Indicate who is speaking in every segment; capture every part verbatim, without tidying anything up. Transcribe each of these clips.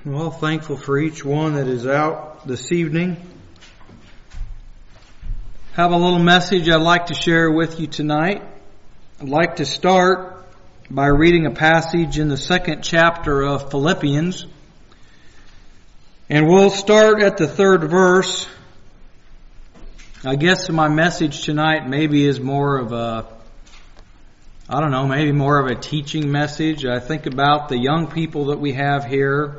Speaker 1: Well, thankful for each one that is out this evening. Have a little message I'd like to share with you tonight. I'd like to start by reading a passage in the second chapter of Philippians. And we'll start at the third verse. I guess my message tonight maybe is more of a, I don't know, maybe more of a teaching message. I think about the young people that we have here.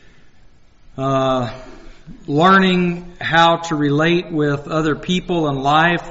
Speaker 1: Uh, learning how to relate with other people in life,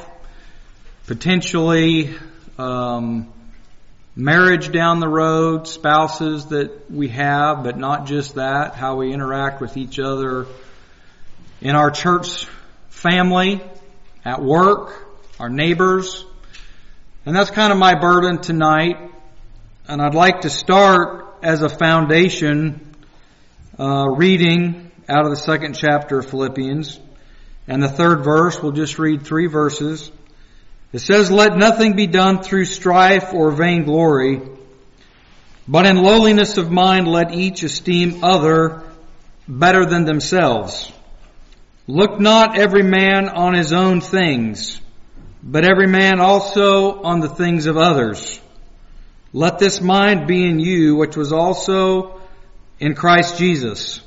Speaker 1: potentially um, marriage down the road, spouses that we have, but not just that, how we interact with each other in our church family, at work, our neighbors. And that's kind of my burden tonight. And I'd like to start as a foundation Uh, reading out of the second chapter of Philippians. And the third verse, we'll just read three verses. It says, "Let nothing be done through strife or vainglory, but in lowliness of mind let each esteem other better than themselves. Look not every man on his own things, but every man also on the things of others. Let this mind be in you, which was also in Christ Jesus."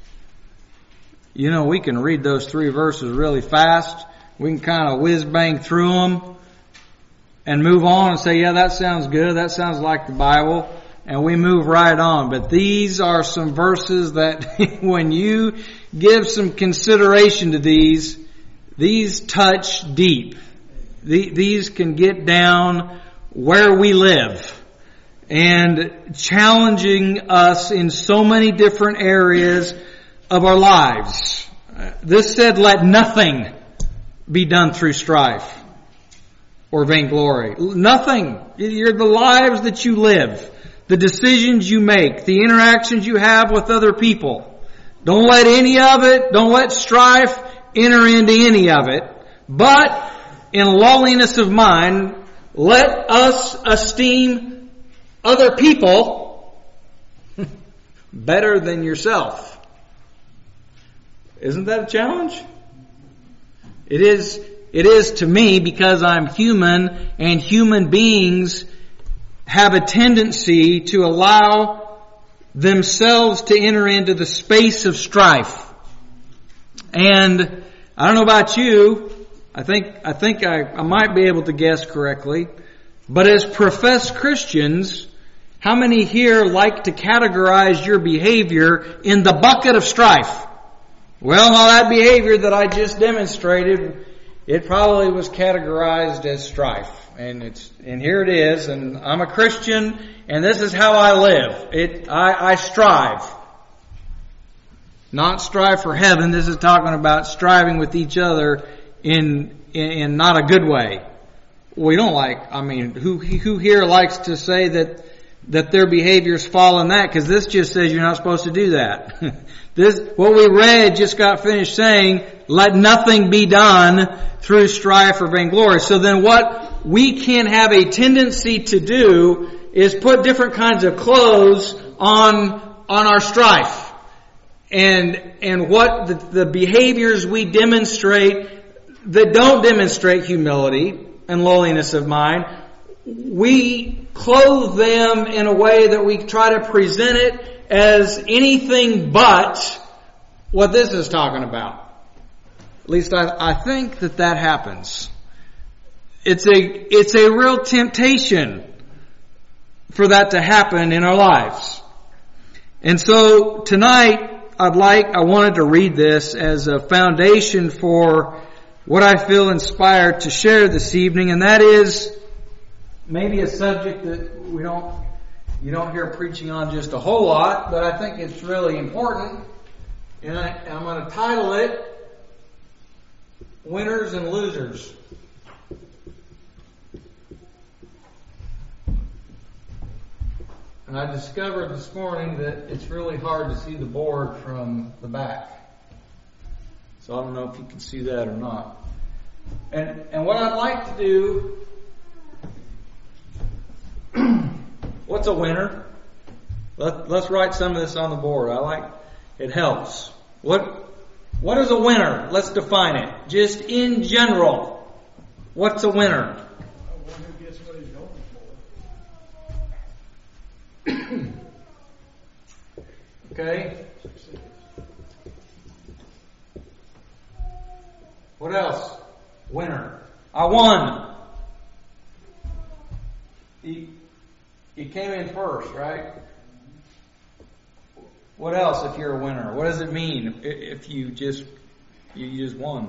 Speaker 1: You know, we can read those three verses really fast. We can kind of whiz bang through them and move on and say, yeah, that sounds good. That sounds like the Bible. And we move right on. But these are some verses that when you give some consideration to these, these touch deep. These can get down where we live, and challenging us in so many different areas of our lives. This said, let nothing be done through strife or vainglory. Nothing. You're the lives that you live, the decisions you make, the interactions you have with other people. Don't let any of it, don't let strife enter into any of it. But in lowliness of mind, let us esteem other people better than yourself. Isn't that a challenge? It is, it is to me, because I'm human, and human beings have a tendency to allow themselves to enter into the space of strife. And I don't know about you, I think, I think I, I might be able to guess correctly, but as professed Christians, how many here like to categorize your behavior in the bucket of strife? Well, now that behavior that I just demonstrated, it probably was categorized as strife. And it's, and here it is, and I'm a Christian, and this is how I live. It, I, I strive. Not strive for heaven. This is talking about striving with each other in, in, in not a good way. We don't like, I mean, who, who here likes to say that that their behaviors fall in that, because this just says you're not supposed to do that. This, what we read just got finished saying, let nothing be done through strife or vainglory. So then what we can have a tendency to do is put different kinds of clothes on, on our strife. And, and what the, the behaviors we demonstrate that don't demonstrate humility and lowliness of mind, we clothe them in a way that we try to present it as anything but what this is talking about. At least I, I think that that happens. It's a, it's a real temptation for that to happen in our lives. And so tonight I'd like, I wanted to read this as a foundation for what I feel inspired to share this evening, and that is maybe a subject that we don't, you don't hear preaching on just a whole lot, but I think it's really important. And I, I'm going to title it, Winners and Losers. And I discovered this morning that it's really hard to see the board from the back. So I don't know if you can see that or not. And, and what I'd like to do, what's a winner? Let, let's write some of this on the board. I like, It helps. What, what is a winner? Let's define it. Just in general. What's a winner?
Speaker 2: One who gets what he's going
Speaker 1: for. Okay. What else? Winner. I won. You, you came in first, right? What else if you're a winner? What does it mean if you just you just won?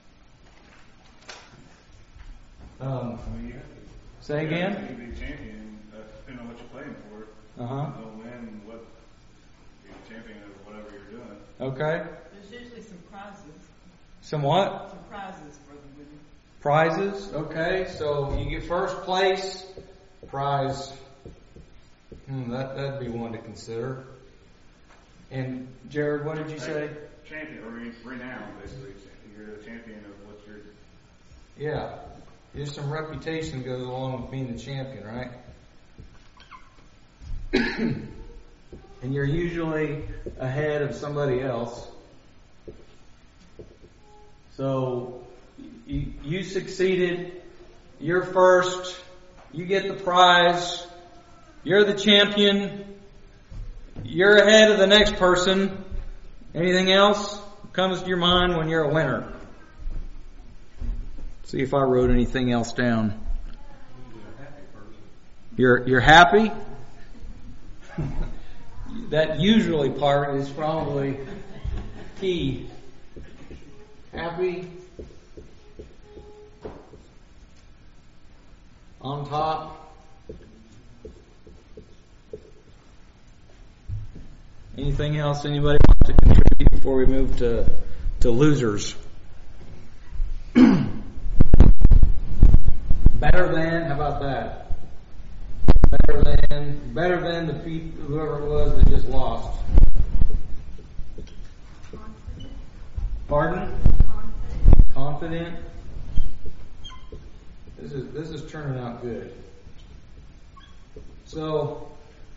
Speaker 1: Um, say again?
Speaker 3: You can be champion, uh, depending on what you're playing for.
Speaker 1: Uh-huh.
Speaker 3: You'll win what you're champion of whatever you're doing.
Speaker 1: Okay.
Speaker 4: There's usually some prizes.
Speaker 1: Some what?
Speaker 4: Some prizes for the winner.
Speaker 1: Prizes? Okay, so you get first place, prize. Hmm, that, that'd be one to consider. And Jared, what did you say?
Speaker 3: Champion, or renown, basically. You're the champion of what you're...
Speaker 1: Yeah. There's some reputation goes along with being the champion, right? And you're usually ahead of somebody else. So you, you succeeded. You're first. You get the prize. You're the champion. You're ahead of the next person. Anything else comes to your mind when you're a winner? See if I wrote anything else down. You're you're happy? That usually part is probably key. Happy? On top? Anything else anybody wants to contribute before we move to, to losers? Better than, how about that? Better than, better than the people, whoever it was that just lost.
Speaker 4: Confident.
Speaker 1: Pardon?
Speaker 4: Confident.
Speaker 1: Confident. This is this is turning out good. So,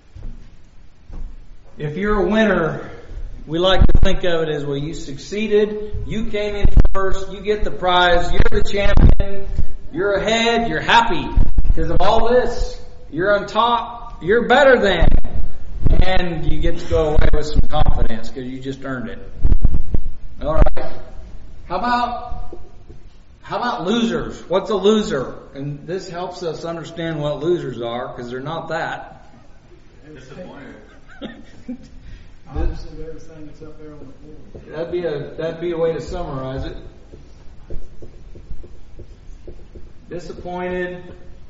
Speaker 1: if you're a winner, we like to think of it as, well, you succeeded, you came in first, you get the prize, you're the champion, you're ahead, you're happy because of all this, you're on top, you're better than, and you get to go away with some confidence because you just earned it. All right. How about how about losers? What's a loser? And this helps us understand what losers are because they're not that.
Speaker 3: Disappointed.
Speaker 2: Opposite of everything that's up there on the floor.
Speaker 1: That'd be a that'd be a way to summarize it. Disappointed.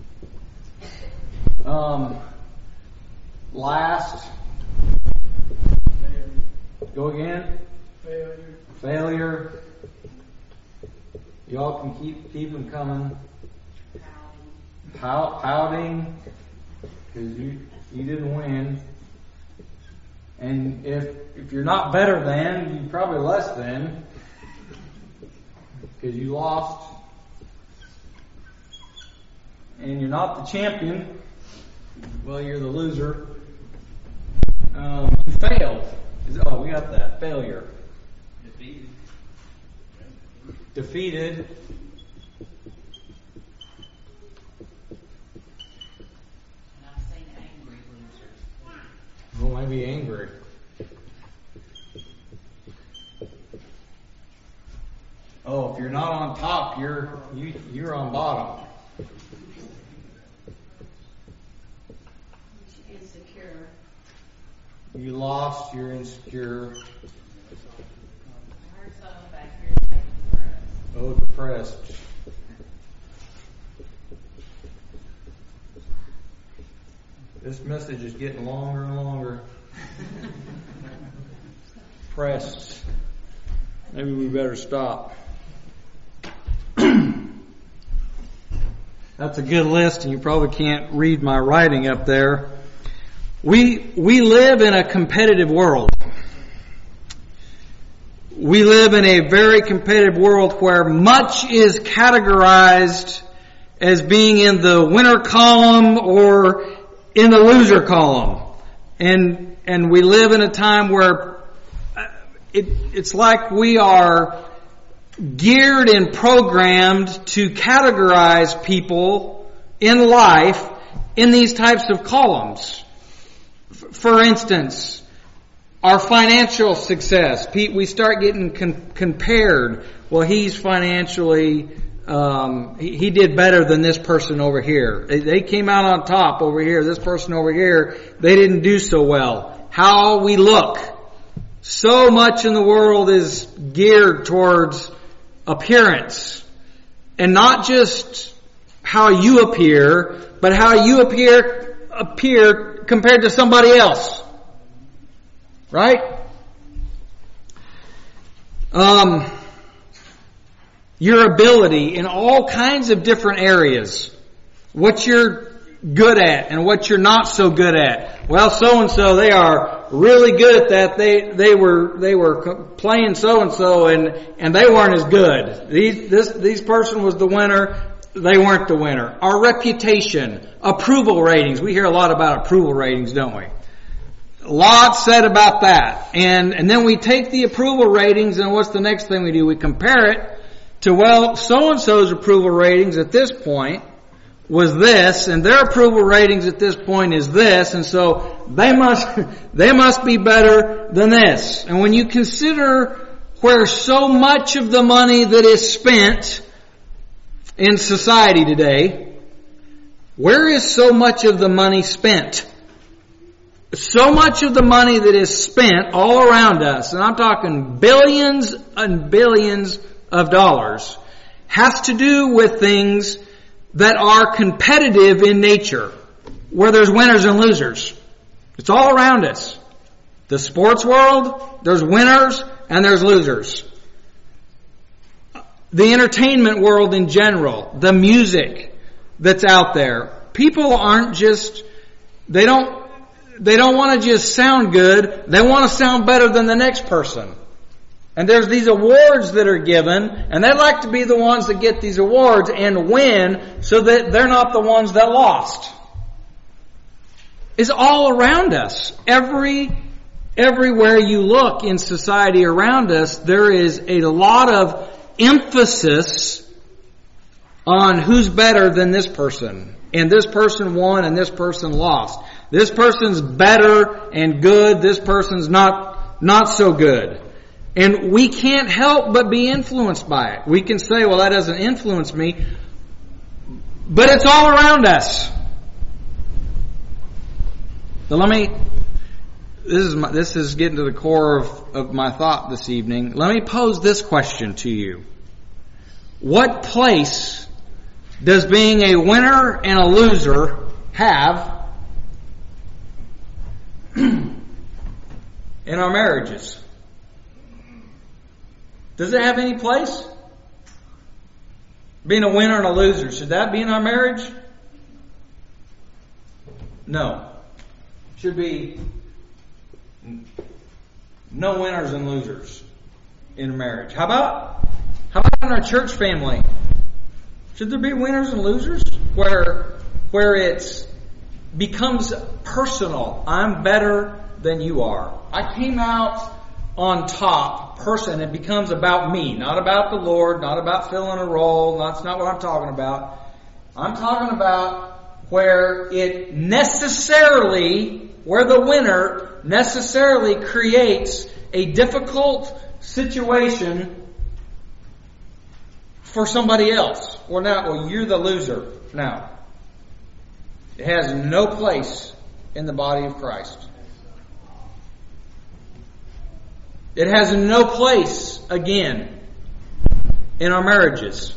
Speaker 1: Um, last.
Speaker 2: Failure.
Speaker 1: Go again.
Speaker 2: Failure.
Speaker 1: Failure. Y'all can keep keep them coming. Pout, pouting because you you didn't win. And if if you're not better than, you're probably less than because you lost. And you're not the champion. Well, you're the loser. Um, you failed. Oh, we got that. Failure.
Speaker 4: Defeated.
Speaker 1: Defeated.
Speaker 4: And I've seen angry losers.
Speaker 1: Oh, maybe angry. Oh, if you're not on top, you're you you're on bottom.
Speaker 4: Insecure.
Speaker 1: You lost, you're insecure.
Speaker 4: I heard someone back here say depressed.
Speaker 1: Oh, depressed. This message is getting longer and longer. Depressed. Maybe we better stop. That's a good list, and you probably can't read my writing up there. We we live in a competitive world. We live in a very competitive world where much is categorized as being in the winner column or in the loser column. And and we live in a time where it, it's like we are geared and programmed to categorize people in life in these types of columns. For instance, our financial success. We start getting con- compared. Well, he's financially, um, he, he did better than this person over here. They, they came out on top over here. This person over here, they didn't do so well. How we look. So much in the world is geared towards appearance. And not just how you appear, but how you appear, appear compared to somebody else. Right? Um, your ability in all kinds of different areas. What you're good at and what you're not so good at. Well, so and so, they are really good at that. They they were they were playing so and so and and they weren't as good. These this these person was the winner. They weren't the winner. Our reputation, approval ratings. We hear a lot about approval ratings, don't we? Lots said about that. And and then we take the approval ratings, and what's the next thing we do? We compare it to, well, so-and-so's approval ratings at this point was this, and their approval ratings at this point is this, and so they must they must be better than this. And when you consider where so much of the money that is spent in society today, where is so much of the money spent? So much of the money that is spent all around us, and I'm talking billions and billions of dollars, has to do with things that are competitive in nature, where there's winners and losers. It's all around us. The sports world, there's winners and there's losers. The entertainment world in general, the music that's out there. People aren't just, they don't, they don't want to just sound good. They want to sound better than the next person. And there's these awards that are given, and they like to be the ones that get these awards and win so that they're not the ones that lost. It's all around us. Every, everywhere you look in society around us, there is a lot of emphasis on who's better than this person. And this person won and this person lost. This person's better and good. This person's not, not so good. And we can't help but be influenced by it. We can say, well, that doesn't influence me. But it's all around us. So let me, this is my, this is getting to the core of, of my thought this evening. Let me pose this question to you. What place does being a winner and a loser have in our marriages? Does it have any place? Being a winner and a loser, should that be in our marriage? No. Should be no winners and losers in marriage. How about how about in our church family? Should there be winners and losers? Where where it's becomes personal. I'm better than you are. I came out on top person. It becomes about me, not about the Lord, not about filling a role. That's not what I'm talking about. I'm talking about where it necessarily, where the winner necessarily creates a difficult situation for somebody else. Or now, well, you're the loser. Now, it has no place in the body of Christ. It has no place, again, in our marriages.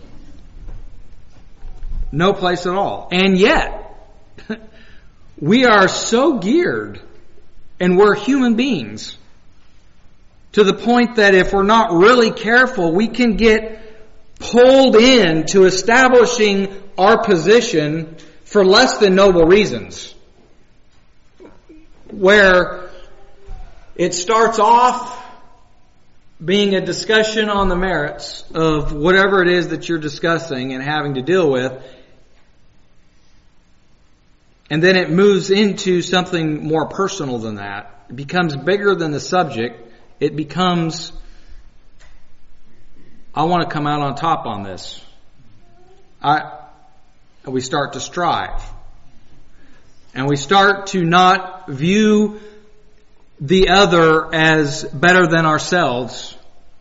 Speaker 1: No place at all. And yet, we are so geared, and we're human beings, to the point that if we're not really careful, we can get pulled into establishing our position for less than noble reasons. Where it starts off being a discussion on the merits of whatever it is that you're discussing and having to deal with. And then it moves into something more personal than that. It becomes bigger than the subject it becomes, I want to come out on top on this. I, we start to strive. And we start to not view the other as better than ourselves.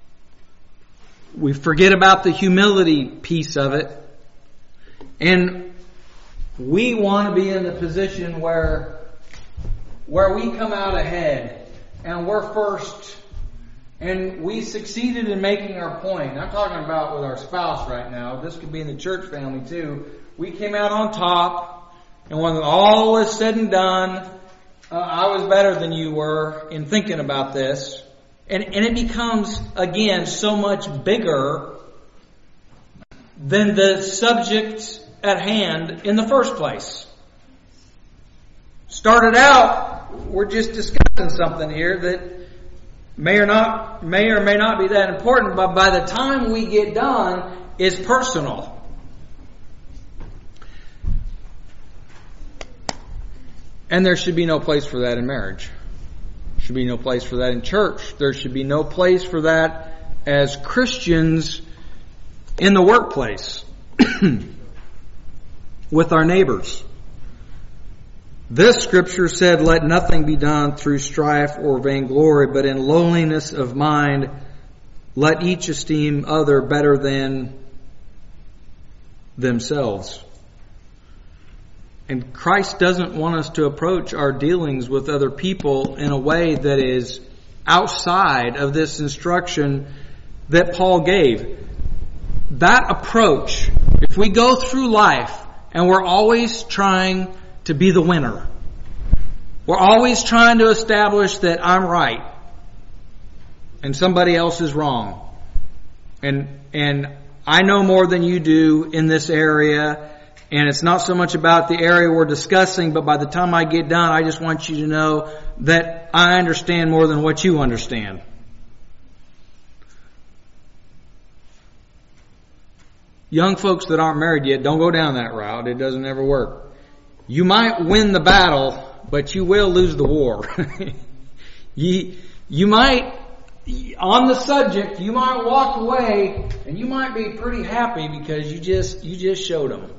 Speaker 1: We forget about the humility piece of it. And we want to be in the position where, where we come out ahead and we're first and we succeeded in making our point. I'm talking about with our spouse right now. This could be in the church family too. We came out on top. And when all is said and done, uh, I was better than you were in thinking about this. And, and it becomes, again, so much bigger than the subject at hand in the first place. Started out, we're just discussing something here that may or not, may or may not be that important, but by the time we get done, it's personal. And there should be no place for that in marriage. There should be no place for that in church. There should be no place for that as Christians in the workplace with our neighbors. This scripture said, "Let nothing be done through strife or vainglory, but in lowliness of mind, let each esteem other better than themselves." And Christ doesn't want us to approach our dealings with other people in a way that is outside of this instruction that Paul gave. That approach, if we go through life and we're always trying to be the winner, we're always trying to establish that I'm right and somebody else is wrong, and and I know more than you do in this area, and it's not so much about the area we're discussing, but by the time I get done, I just want you to know that I understand more than what you understand. Young folks that aren't married yet, don't go down that route. It doesn't ever work. You might win the battle, but you will lose the war. you, you might, on the subject, you might walk away and you might be pretty happy because you just, you just showed them.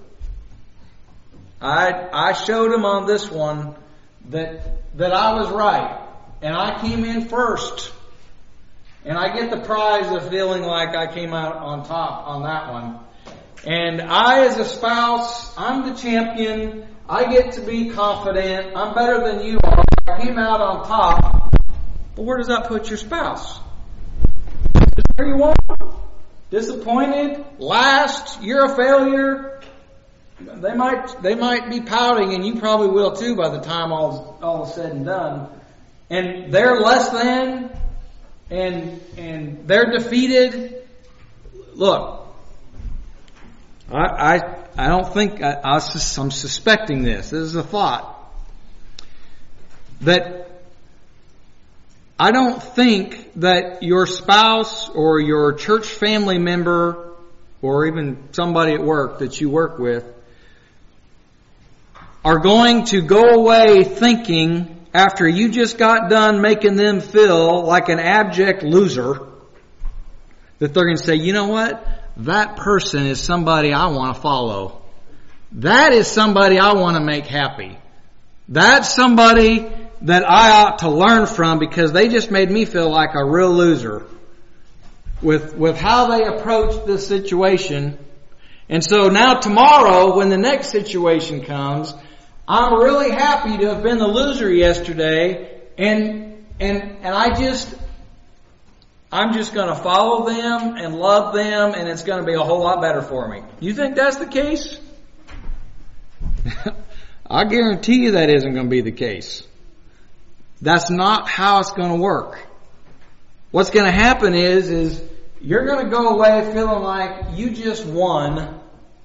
Speaker 1: I, I showed them on this one that, that I was right, and I came in first, and I get the prize of feeling like I came out on top on that one. And I, as a spouse, I'm the champion. I get to be confident. I'm better than you are. I came out on top. But where does that put your spouse? Where you want? Disappointed? Last? You're a failure? They might, they might be pouting, and you probably will too by the time all, all is said and done. And they're less than, and, and they're defeated. Look, I, I, I don't think, I, I, I'm suspecting this. This is a thought. That I don't think that your spouse or your church family member or even somebody at work that you work with are going to go away thinking, after you just got done making them feel like an abject loser, that they're going to say, you know what? That person is somebody I want to follow. That is somebody I want to make happy. That's somebody that I ought to learn from because they just made me feel like a real loser with, with how they approached this situation. And so now tomorrow, when the next situation comes, I'm really happy to have been the loser yesterday, and and and I just I'm just going to follow them and love them, and it's going to be a whole lot better for me. You think that's the case? I guarantee you that isn't going to be the case. That's not how it's going to work. What's going to happen is is you're going to go away feeling like you just won,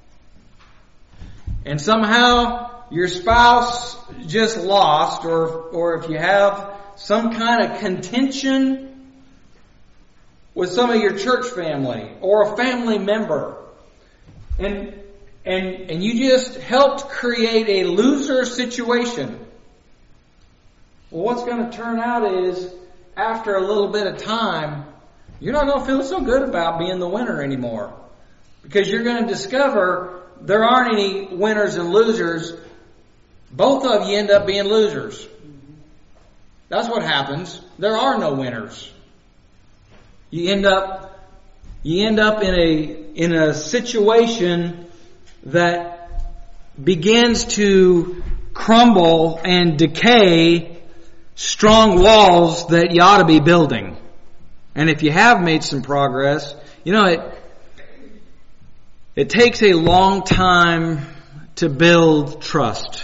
Speaker 1: and somehow your spouse just lost, or or if you have some kind of contention with some of your church family or a family member, and and and you just helped create a loser situation. Well, what's going to turn out is after a little bit of time, you're not going to feel so good about being the winner anymore. Because you're going to discover there aren't any winners and losers. Both of you end up being losers. That's what happens. There are no winners. You end up, you end up in a, in a situation that begins to crumble and decay strong walls that you ought to be building. And if you have made some progress, you know, it, it takes a long time to build trust.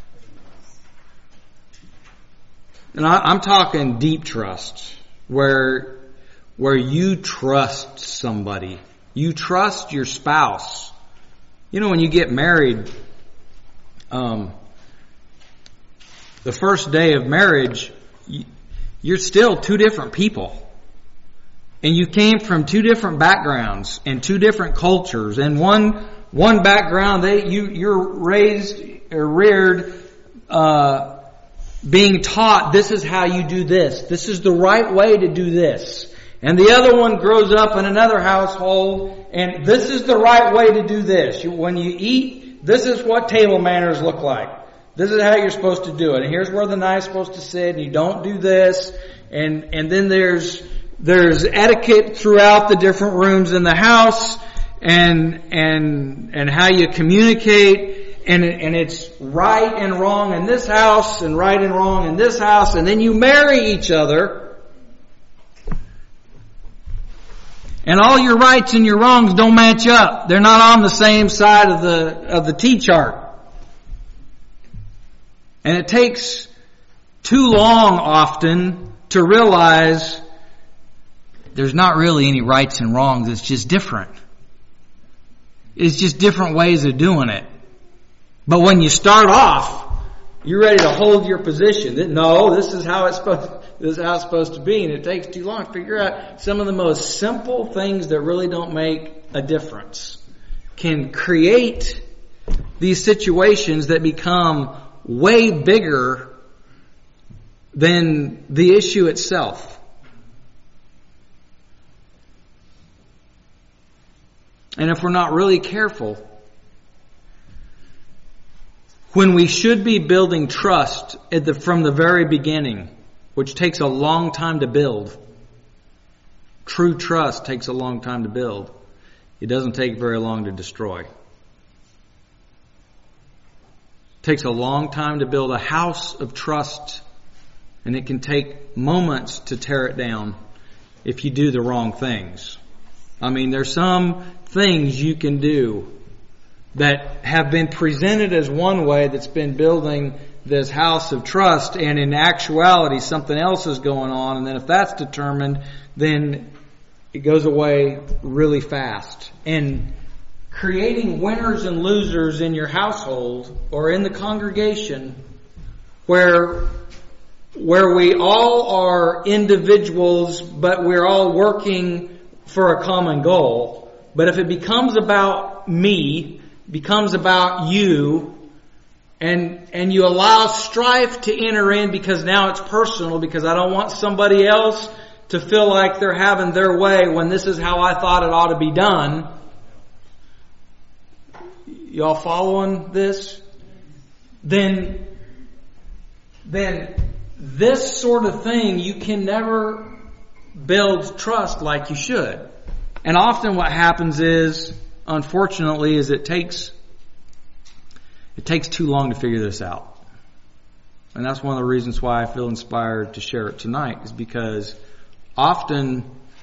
Speaker 1: And I, I'm talking deep trust, where, where you trust somebody. You trust your spouse. You know, when you get married, um, the first day of marriage, you're still two different people. And you came from two different backgrounds and two different cultures. And one, one background, they, you, you're raised or reared, uh, being taught this is how you do this. This is the right way to do this. And the other one grows up in another household and this is the right way to do this. You, when you eat, this is what table manners look like. This is how you're supposed to do it. And here's where the knife's supposed to sit and you don't do this. And, and then there's, there's etiquette throughout the different rooms in the house and, and, and how you communicate. And, and it's right and wrong in this house and right and wrong in this house. And then you marry each other. And all your rights and your wrongs don't match up. They're not on the same side of the, of the T-chart. And it takes too long often to realize there's not really any rights and wrongs. It's just different. It's just different ways of doing it. But when you start off, you're ready to hold your position. No, this is how it's supposed, this is how it's supposed to be. And it takes too long to figure out some of the most simple things that really don't make a difference can create these situations that become way bigger than the issue itself. And if we're not really careful, when we should be building trust at the, from the very beginning, which takes a long time to build, true trust takes a long time to build. It doesn't take very long to destroy. It takes a long time to build a house of trust, and it can take moments to tear it down if you do the wrong things. I mean, there's some things you can do that have been presented as one way that's been building this house of trust, and in actuality something else is going on, and then if that's determined, then it goes away really fast. And creating winners and losers in your household or in the congregation where where we all are individuals but we're all working for a common goal. But if it becomes about me, becomes about you, and and you allow strife to enter in because now it's personal, because I don't want somebody else to feel like they're having their way when this is how I thought it ought to be done. Y'all following this? Then, then this sort of thing, you can never build trust like you should. And often what happens is, unfortunately, is it takes it takes too long to figure this out. And that's one of the reasons why I feel inspired to share it tonight, is because often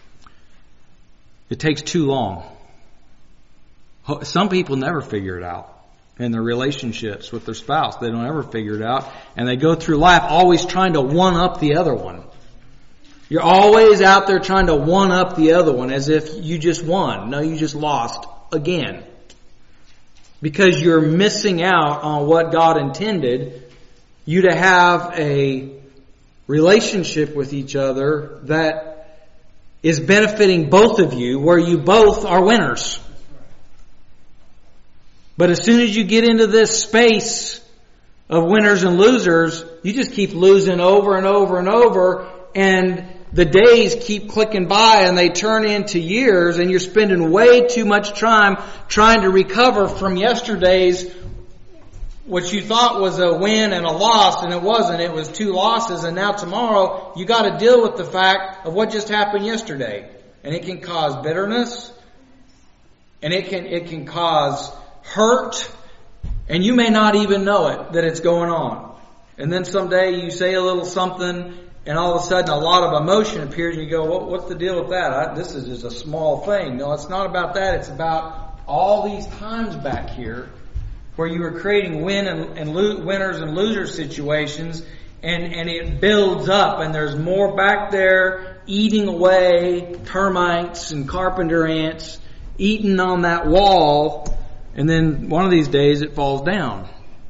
Speaker 1: it takes too long. Some people never figure it out in their relationships with their spouse. They don't ever figure it out. And they go through life always trying to one up the other one. You're always out there trying to one up the other one as if you just won. No, you just lost again. Because you're missing out on what God intended you to have a relationship with each other that is benefiting both of you, where you both are winners. But as soon as you get into this space of winners and losers, you just keep losing over and over and over, and the days keep clicking by and they turn into years, and you're spending way too much time trying to recover from yesterday's what you thought was a win and a loss, and it wasn't. It was two losses, and now tomorrow you got to deal with the fact of what just happened yesterday. And it can cause bitterness, and it can it can cause hurt, and you may not even know it, that it's going on. And then someday you say a little something, and all of a sudden a lot of emotion appears, and you go, what, what's the deal with that? I, this is just a small thing. No, it's not about that. It's about all these times back here where you were creating win and, and lo- winners and loser situations, and, and it builds up, and there's more back there eating away, termites and carpenter ants eating on that wall, and then one of these days it falls down.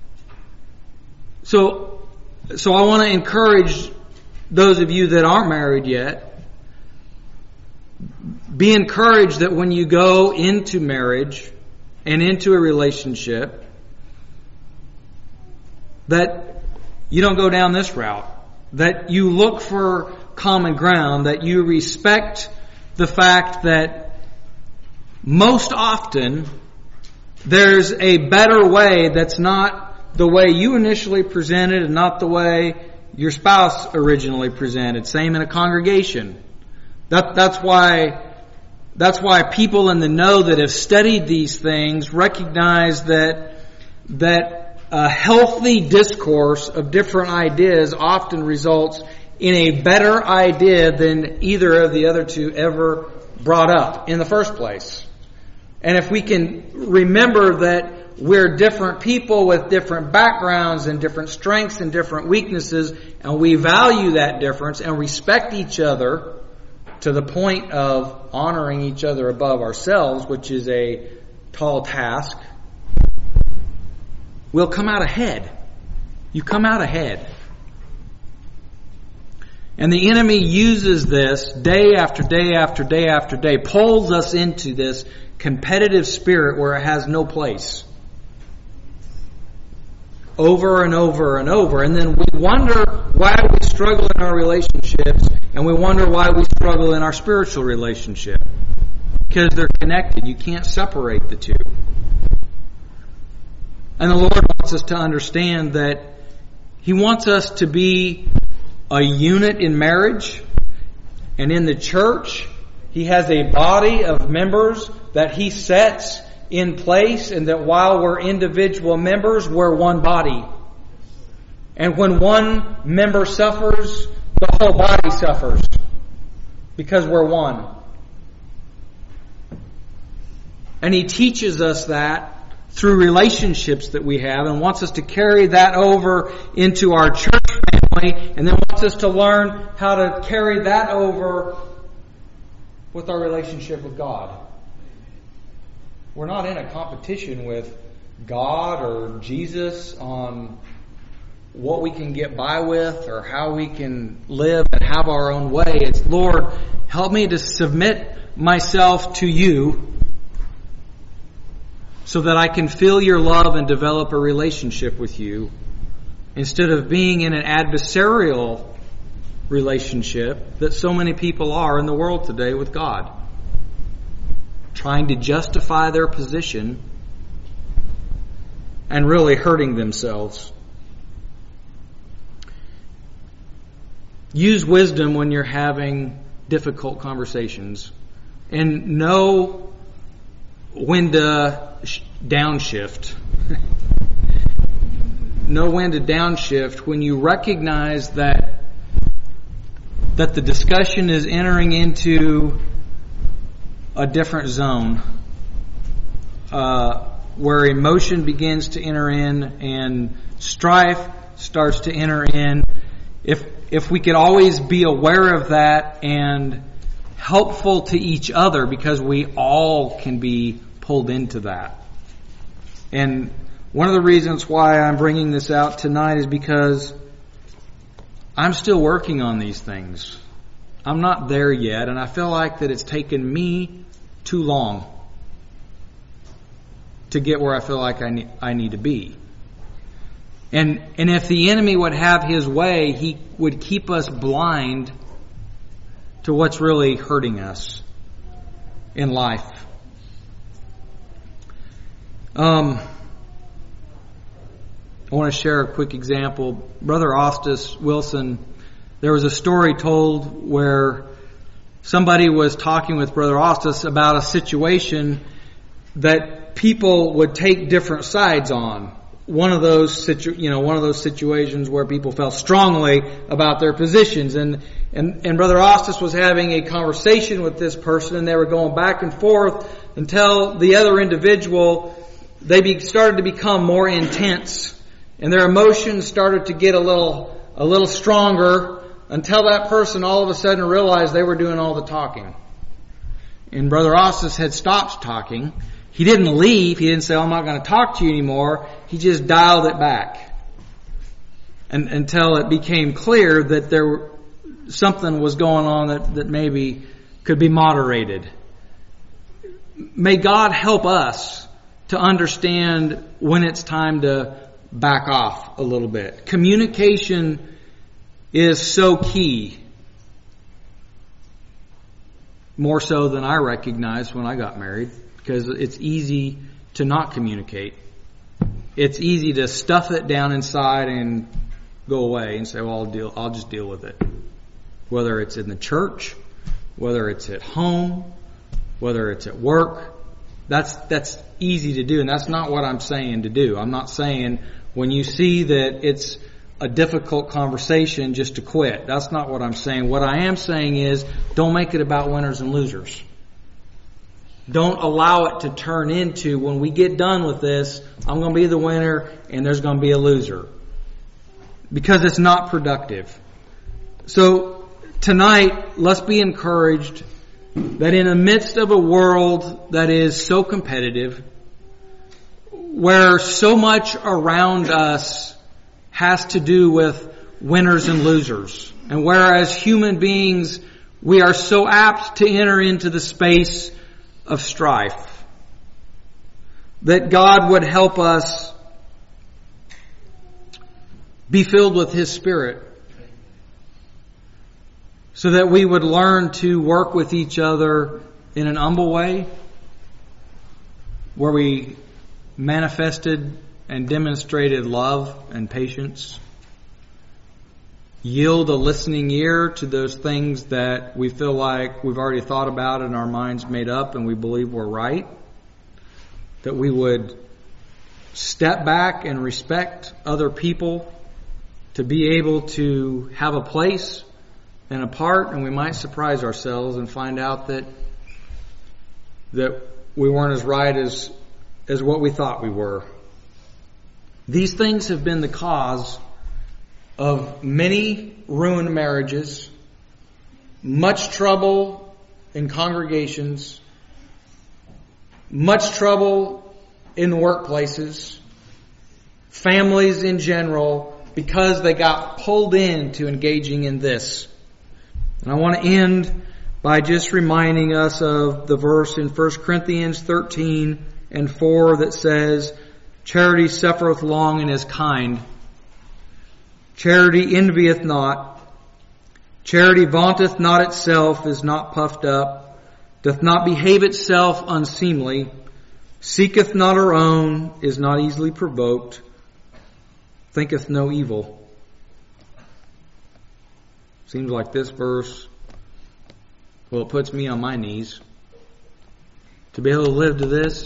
Speaker 1: So, so I want to encourage those of you that aren't married yet, be encouraged that when you go into marriage and into a relationship, that you don't go down this route, that you look for common ground, that you respect the fact that most often there's a better way that's not the way you initially presented and not the way your spouse originally presented. Same in a congregation. That, that's why that's why people in the know that have studied these things recognize that that a healthy discourse of different ideas often results in a better idea than either of the other two ever brought up in the first place. And if we can remember that we're different people with different backgrounds and different strengths and different weaknesses, and we value that difference and respect each other to the point of honoring each other above ourselves, which is a tall task, we'll come out ahead. You come out ahead. And the enemy uses this day after day after day after day, pulls us into this competitive spirit where it has no place. Over and over and over. And then we wonder why we struggle in our relationships, and we wonder why we struggle in our spiritual relationship. Because they're connected. You can't separate the two. And the Lord wants us to understand that He wants us to be a unit in marriage, and in the church He has a body of members that He sets in place, and that while we're individual members, we're one body. And when one member suffers, the whole body suffers, because we're one. And He teaches us that through relationships that we have, and wants us to carry that over into our church family, and then wants us to learn how to carry that over with our relationship with God. We're not in a competition with God or Jesus on what we can get by with or how we can live and have our own way. It's, Lord, help me to submit myself to You so that I can feel Your love and develop a relationship with You, instead of being in an adversarial relationship that so many people are in the world today with God, trying to justify their position and really hurting themselves. Use wisdom when you're having difficult conversations, and know when to downshift. Know when to downshift when you recognize that that the discussion is entering into a different zone, uh, where emotion begins to enter in and strife starts to enter in. If if we could always be aware of that and helpful to each other, because we all can be pulled into that. And one of the reasons why I'm bringing this out tonight is because I'm still working on these things. I'm not there yet, and I feel like that it's taken me too long to get where I feel like I need, I need to be. And and if the enemy would have his way, he would keep us blind to what's really hurting us in life. Um, I want to share a quick example. Brother Ostis Wilson, there was a story told where somebody was talking with Brother Ostis about a situation that people would take different sides on. One of those situ, you know, one of those situations where people felt strongly about their positions, and and and Brother Ostis was having a conversation with this person, and they were going back and forth until the other individual, they be, started to become more intense, and their emotions started to get a little a little stronger until that person all of a sudden realized they were doing all the talking, and Brother Ostis had stopped talking. He didn't leave. He didn't say, oh, I'm not going to talk to you anymore. He just dialed it back. And until it became clear that there were, something was going on that, that maybe could be moderated. May God help us to understand when it's time to back off a little bit. Communication is so key. More so than I recognized when I got married. Because it's easy to not communicate. It's easy to stuff it down inside and go away and say, well, I'll deal, I'll just deal with it. Whether it's in the church, whether it's at home, whether it's at work, that's, that's easy to do. And that's not what I'm saying to do. I'm not saying when you see that it's a difficult conversation just to quit. That's not what I'm saying. What I am saying is don't make it about winners and losers. Don't allow it to turn into, when we get done with this, I'm going to be the winner and there's going to be a loser. Because it's not productive. So tonight, let's be encouraged that in the midst of a world that is so competitive, where so much around us has to do with winners and losers, and whereas human beings, we are so apt to enter into the space of strife, that God would help us be filled with His Spirit so that we would learn to work with each other in an humble way where we manifested and demonstrated love and patience, yield a listening ear to those things that we feel like we've already thought about and our minds made up and we believe we're right. That we would step back and respect other people to be able to have a place and a part, and we might surprise ourselves and find out that that we weren't as right as as what we thought we were. These things have been the cause of many ruined marriages, much trouble in congregations, much trouble in workplaces, families in general, because they got pulled into engaging in this. And I want to end by just reminding us of the verse in First Corinthians thirteen and four that says, charity suffereth long and is kind. Charity envieth not. Charity vaunteth not itself, is not puffed up, doth not behave itself unseemly, seeketh not her own, is not easily provoked, thinketh no evil. Seems like this verse, well, it puts me on my knees. To be able to live to this,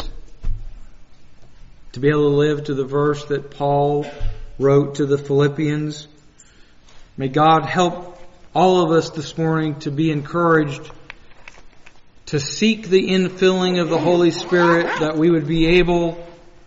Speaker 1: to be able to live to the verse that Paul wrote to the Philippians. May God help all of us this morning to be encouraged to seek the infilling of the Holy Spirit, that we would be able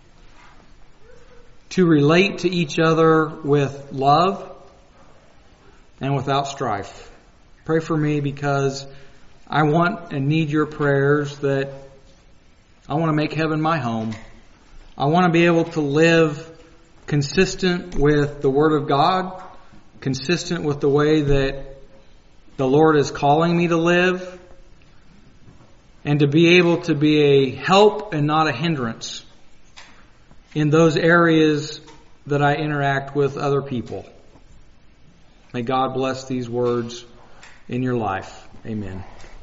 Speaker 1: to relate to each other with love and without strife. Pray for me, because I want and need your prayers, that I want to make heaven my home. I want to be able to live consistent with the Word of God, consistent with the way that the Lord is calling me to live, and to be able to be a help and not a hindrance in those areas that I interact with other people. May God bless these words in your life. Amen.